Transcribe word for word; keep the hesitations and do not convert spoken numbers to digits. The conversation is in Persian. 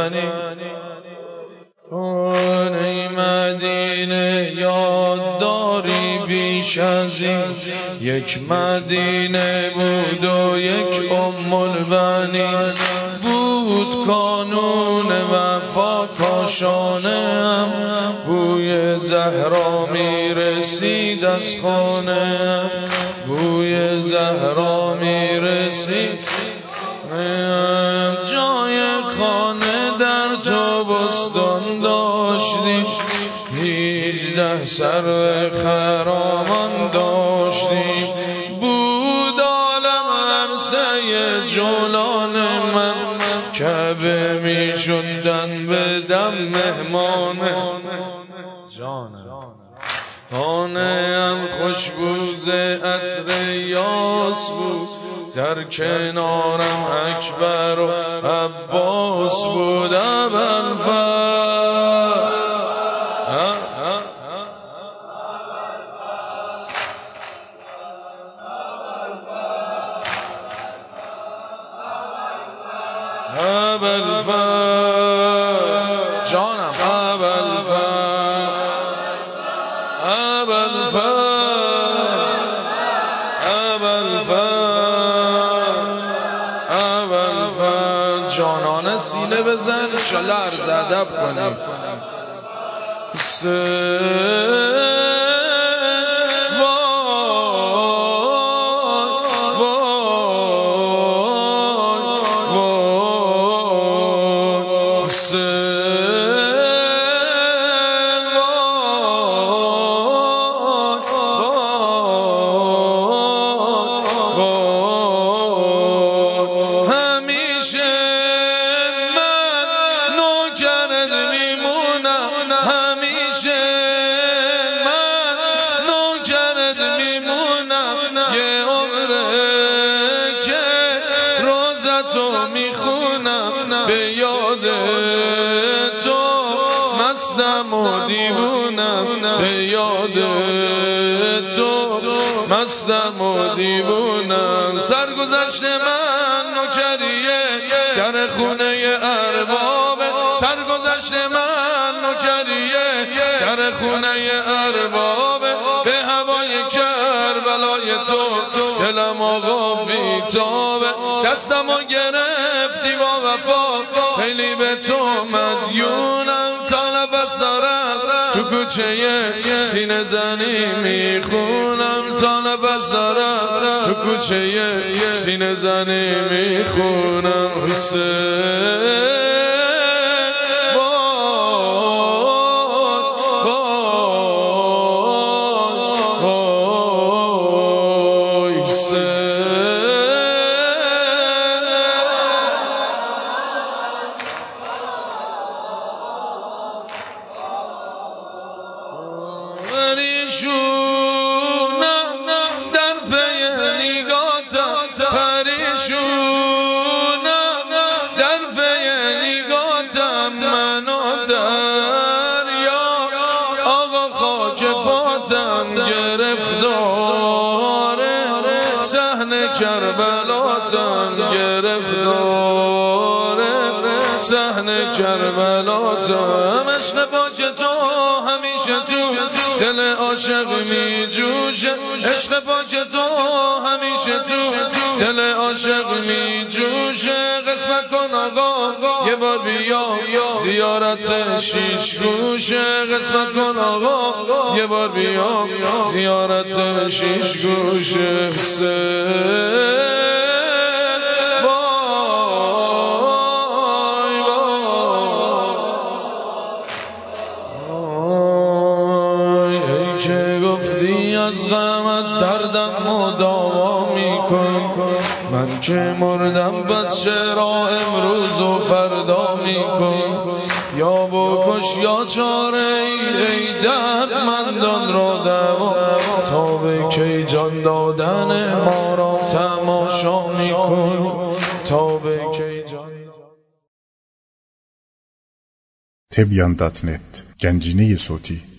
ای مدینه یاد داری بیش از این یک مدینه بود و یک ام البنین بود کانون وفا کاشانم بوی زهرا میرسید از خانه بوی زهرا میرسید جای خانه در تو بستان داشتیم هیجده سرو خرامان داشتیم بود عالم عرصه جولان من کعبه می شدن به دم مهمان خانه هم خوشبوز عطر یاس بود در کنارم اکبر و عباس بود ابوالفضل ابوالفضل جانم ابوالفضل ابوالفضل جانانه سینه بزن انشالله عرض ادب کنیم به یاد تو مستم و دیوونم به یاد تو مستم و دیوونم سرگذشت من نوکریه در خونه ارباب سرگذشت من نوکریه در خونه ارباب به هوای کربلای تو دلم آقا بیتابه دستم و گرفتی با وفا خیلی به تو مدیونم تا نفس دارم تو کوچه سینه زنی میخونم تا نفس دارم تو کوچه سینه زنی میخونم حسین پریشونم در پی نگاهتم پریشونم در پی نگاهتم من و دریا آقا خاک پاتم گرفتار صحنه کربلاتم گرفتار صحنه کربلاتم عشق پاک تو همیشه تو دل عاشق می جوشه عشق پاک تو همیشه تو دل عاشق می جوشه قسمت کن آقا یه بار بیا زیارت شیش گوشه قسمت کن آقا یه بار بیا زیارت شیش گوشه از غمت دردم مداوا میکن من که مردم بس چرا امروز و فردا میکن یا بکش یا چاره ای, ای دردمندان را دوا تا به کی جان دادن ما را تماشا میکن تا به کی جان تبیان دات نت گنجینه صوتی